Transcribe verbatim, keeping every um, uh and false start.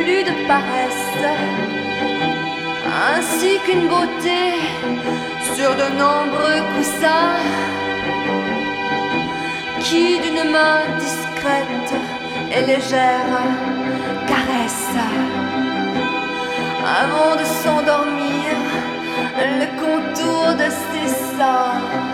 plus de paresse, ainsi qu'une beauté sur de nombreux coussins, qui d'une main discrète et légère caresse, avant de s'endormir, le contour de ses seins.